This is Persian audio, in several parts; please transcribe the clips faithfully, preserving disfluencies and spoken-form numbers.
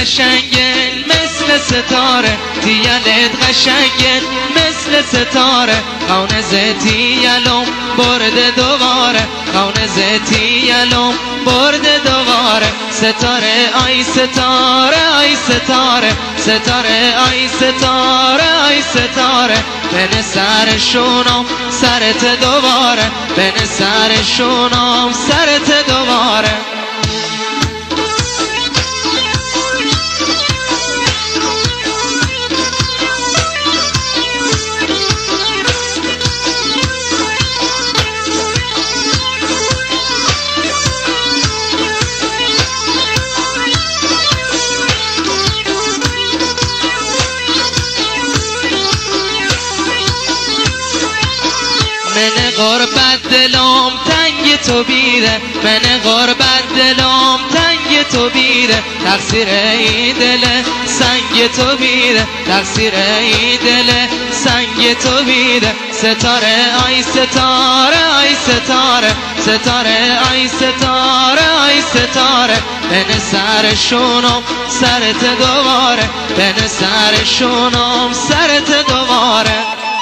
قشنگه مثل ستاره، دیالت قشنگه مثل ستاره. خونه زتیالم برده دوباره، خونه زتیالم برده دوباره. ستاره آی ستاره آی ستاره، ستاره آی ستاره آی ستاره. بن سرشونم سرت دوباره، بن سرشونم سرت دوباره. من غربت دلم تنگ تو بیره، من غربت دلم تنگ تو بیره. تقصیر این دل سنگ تو بیره، تقصیر این دل سنگ تو بیره. ستاره آی ستاره آی ستاره، ستاره آی ستاره آی ستاره. بن سرشونم سرت دوباره، بن سرشونم سرت دوباره.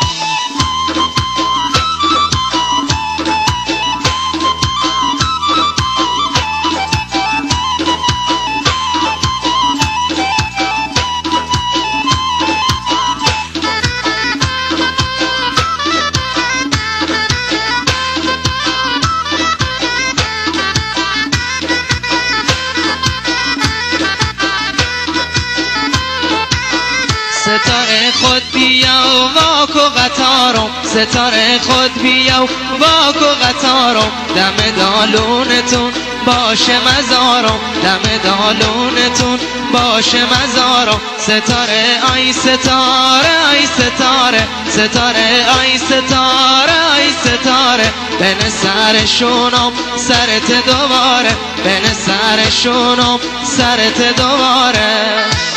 ستاره خود بیا و واک و قطارم، ستاره خود بیا و واک و قطارم. دم دالونتون باشه مزارم، دم دالونتون باشه مزارم. ستاره آی ستاره آی ستاره، ستاره آی ستاره آی ستاره. بن سرشونم سرت دوباره، بن سرشونم سرت دوباره.